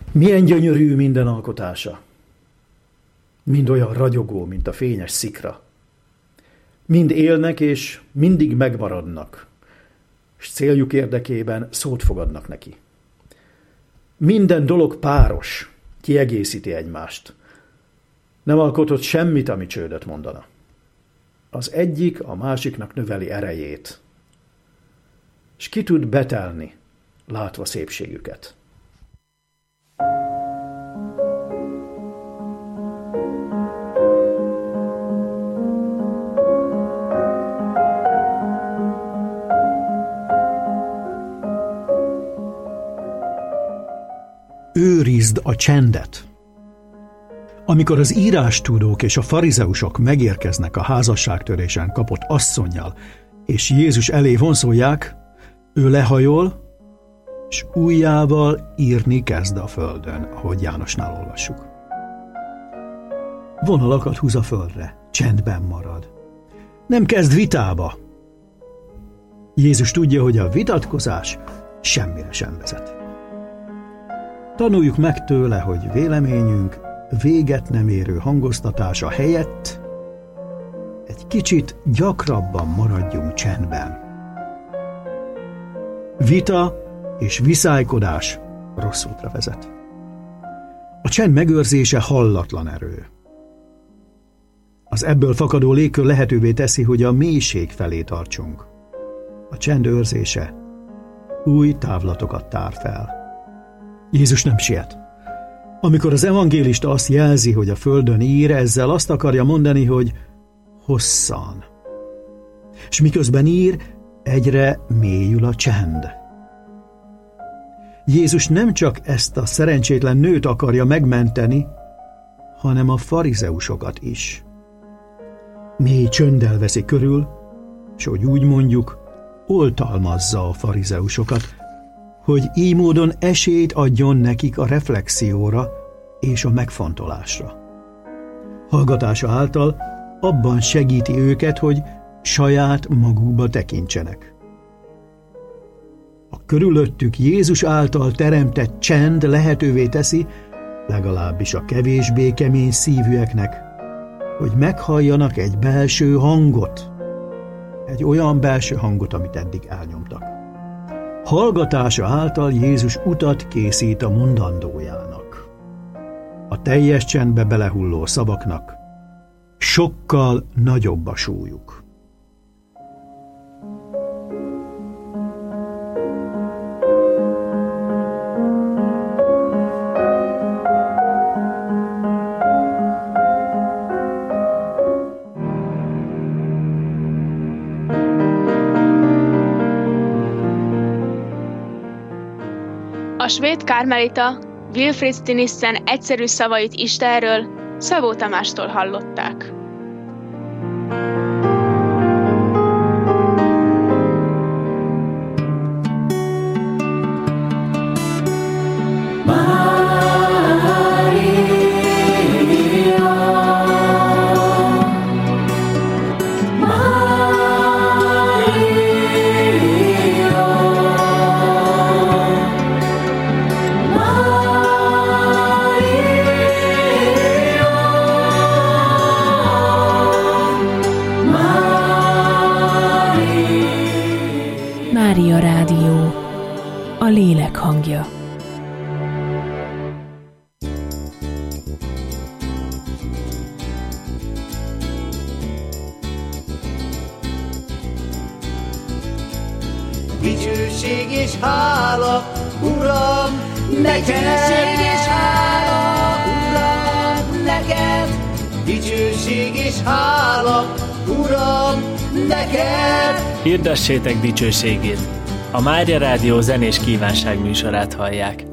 Milyen gyönyörű minden alkotása. Mind olyan ragyogó, mint a fényes szikra. Mind élnek és mindig megmaradnak, és céljuk érdekében szót fogadnak neki. Minden dolog páros, kiegészíti egymást. Nem alkotott semmit, ami csődöt mondana. Az egyik a másiknak növeli erejét, és ki tud betelni, látva szépségüket. Őrizd a csendet. Amikor az írástudók és a farizeusok megérkeznek a házasságtörésen kapott asszonnyal, és Jézus elé vonszolják, ő lehajol, és ujjával írni kezd a földön, ahogy Jánosnál olvassuk. Vonalakat húz a földre, csendben marad. Nem kezd vitába. Jézus tudja, hogy a vitatkozás semmire sem vezet. Tanuljuk meg tőle, hogy véleményünk véget nem érő hangoztatása helyett egy kicsit gyakrabban maradjunk csendben. Vita és viszálykodás rossz útra vezet. A csend megőrzése hallatlan erő. Az ebből fakadó légkör lehetővé teszi, hogy a mélység felé tartsunk. A csend őrzése új távlatokat tár fel. Jézus nem siet. Amikor az evangélista azt jelzi, hogy a földön ír, ezzel azt akarja mondani, hogy hosszan. És miközben ír, egyre mélyül a csend. Jézus nem csak ezt a szerencsétlen nőt akarja megmenteni, hanem a farizeusokat is. Mély csönddel veszi körül, és hogy úgy mondjuk, oltalmazza a farizeusokat, hogy így módon esélyt adjon nekik a reflexióra és a megfontolásra. Hallgatása által abban segíti őket, hogy saját magukba tekintsenek. A körülöttük Jézus által teremtett csend lehetővé teszi, legalábbis a kevésbé kemény szívűeknek, hogy meghalljanak egy belső hangot, egy olyan belső hangot, amit eddig elnyomtak. Hallgatása által Jézus utat készít a mondandójának. A teljes csendbe belehulló szavaknak sokkal nagyobb a súlyuk. A svéd kármelita Wilfrid Stinissen egyszerű szavait Istenről Szabó Tamástól hallották. Mária Rádió, a lélek hangja. Dicsőség és hála, Uram, neked! Dicsőség és hála, Uram, neked! Dicsőség és hála, Uram, neked! Hirdessétek dicsőségét! A Mária Rádió zenés kívánság műsorát hallják.